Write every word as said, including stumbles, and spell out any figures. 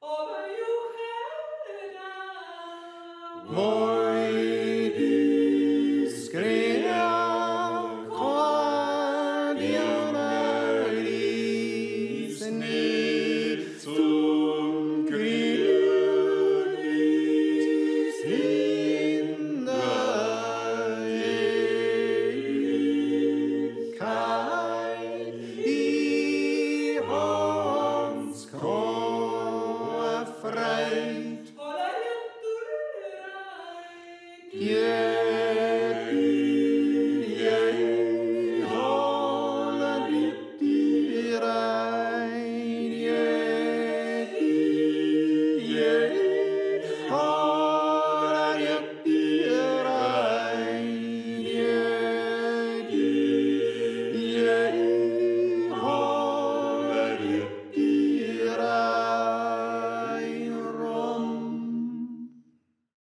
Voi du skrea kvardianeris ned som grillis hinne kai I hans krå frei